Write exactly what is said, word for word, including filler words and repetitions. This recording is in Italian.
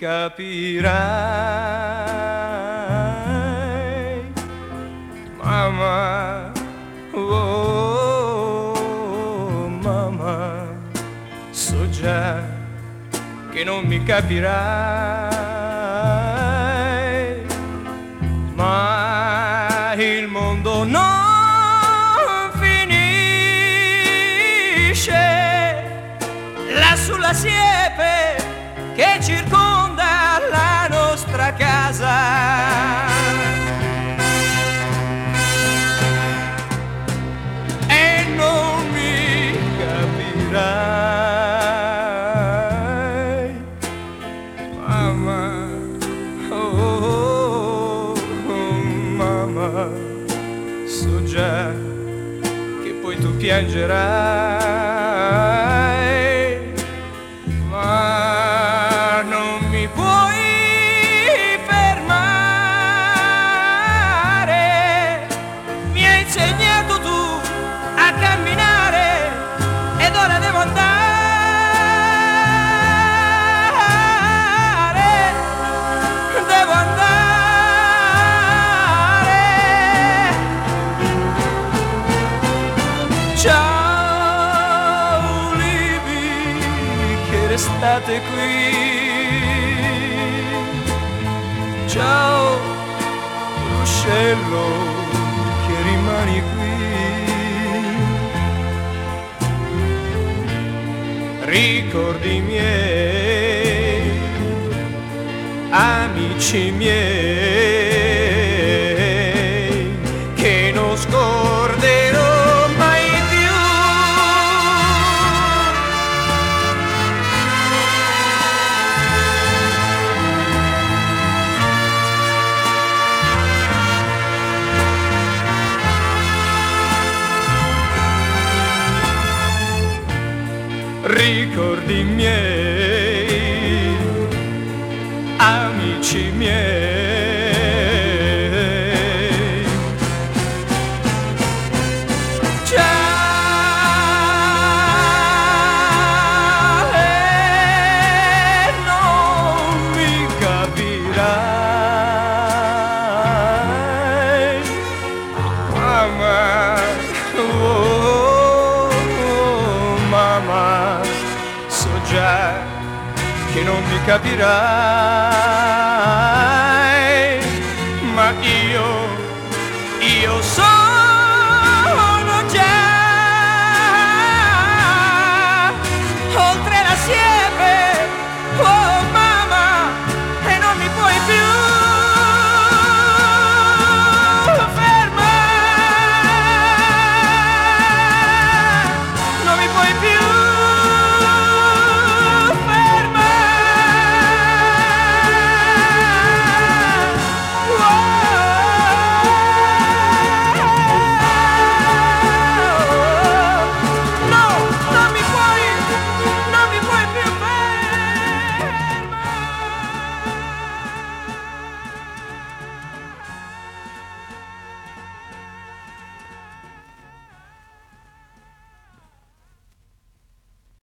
capirai, mamma, oh mamma, so già che non mi capirai, ma il mondo non finisce là sulla siepe che circonda la nostra casa. E non mi capirai, mamma, oh, oh mamma, so già che poi tu piangerai, ma non mi puoi fermare. Mi hai insegnato tu a camminare ed ora devo andare, devo andare. Ciao Libby, che restate qui. Ciao ruscello, che rimani qui. Ricordi miei, amici miei, che non scorderò mai più. Ricordi miei, amici miei, ciao, e non mi capirai, mamma, oh, oh, mamma, so già che non mi capirai.